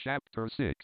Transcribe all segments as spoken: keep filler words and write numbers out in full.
Chapter six.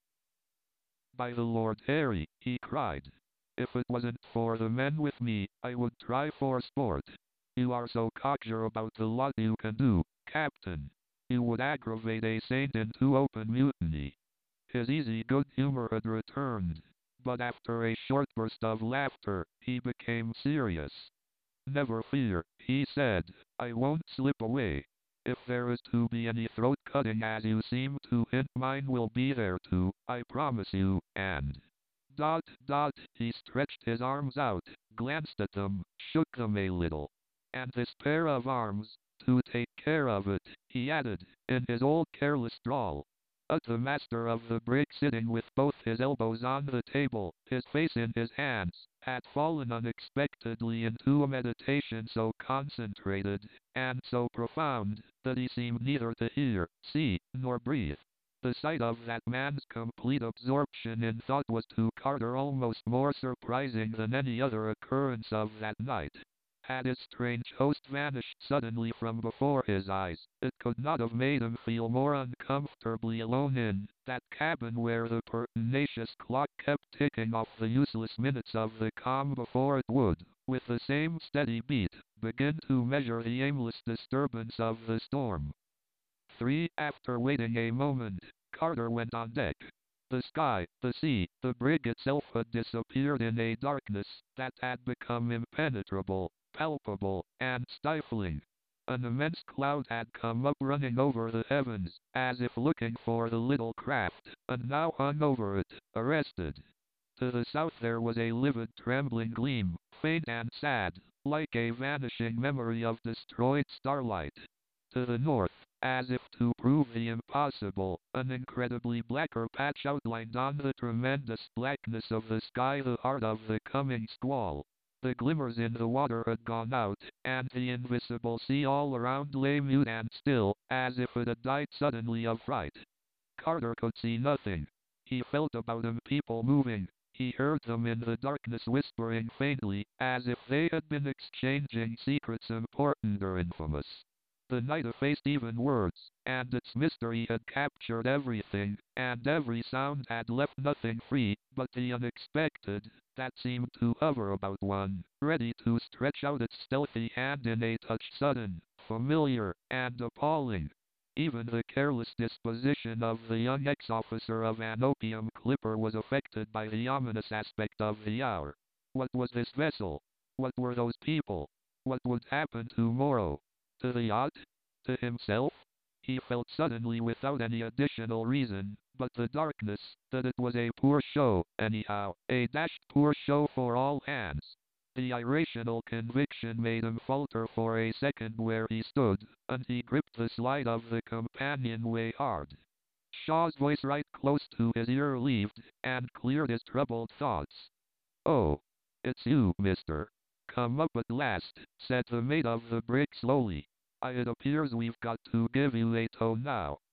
By the Lord Harry, he cried. If it wasn't for the men with me, I would try for sport. You are so cocksure about the lot you can do, Captain. You would aggravate a saint into open mutiny. His easy good humor had returned, but after a short burst of laughter, he became serious. Never fear, he said, I won't slip away. If there is to be any throat-cutting as you seem to hint, mine will be there too, I promise you, and... Dot, dot, he stretched his arms out, glanced at them, shook them a little. And this pair of arms, to take care of it, he added, in his old careless drawl. At the master of the brig, sitting with both his elbows on the table, his face in his hands, had fallen unexpectedly into a meditation so concentrated, and so profound, that he seemed neither to hear, see, nor breathe. The sight of that man's complete absorption in thought was to Carter almost more surprising than any other occurrence of that night. Had his strange host vanished suddenly from before his eyes, it could not have made him feel more uncomfortably alone in that cabin where the pertinacious clock kept ticking off the useless minutes of the calm before it would, with the same steady beat, begin to measure the aimless disturbance of the storm. three. After waiting a moment, Carter went on deck. The sky, the sea, the brig itself had disappeared in a darkness that had become impenetrable, palpable, and stifling. An immense cloud had come up running over the heavens, as if looking for the little craft, and now hung over it, arrested. To the south there was a livid trembling gleam, faint and sad, like a vanishing memory of destroyed starlight. To the north, as if to prove the impossible, an incredibly blacker patch outlined on the tremendous blackness of the sky the heart of the coming squall. The glimmers in the water had gone out, and the invisible sea all around lay mute and still, as if it had died suddenly of fright. Carter could see nothing. He felt about him people moving. He heard them in the darkness whispering faintly, as if they had been exchanging secrets important or infamous. The night effaced even words, and its mystery had captured everything, and every sound had left nothing free, but the unexpected, that seemed to hover about one, ready to stretch out its stealthy hand in a touch sudden, familiar, and appalling. Even the careless disposition of the young ex-officer of an opium clipper was affected by the ominous aspect of the hour. What was this vessel? What were those people? What would happen tomorrow? To the yacht? To himself? He felt suddenly, without any additional reason, but the darkness, that it was a poor show, anyhow, a dashed poor show for all hands. The irrational conviction made him falter for a second where he stood, and he gripped the slide of the companionway hard. Shaw's voice right close to his ear relieved, and cleared his troubled thoughts. Oh, it's you, mister. Come up at last, said the mate of the brig slowly. It appears we've got to give you a tow now.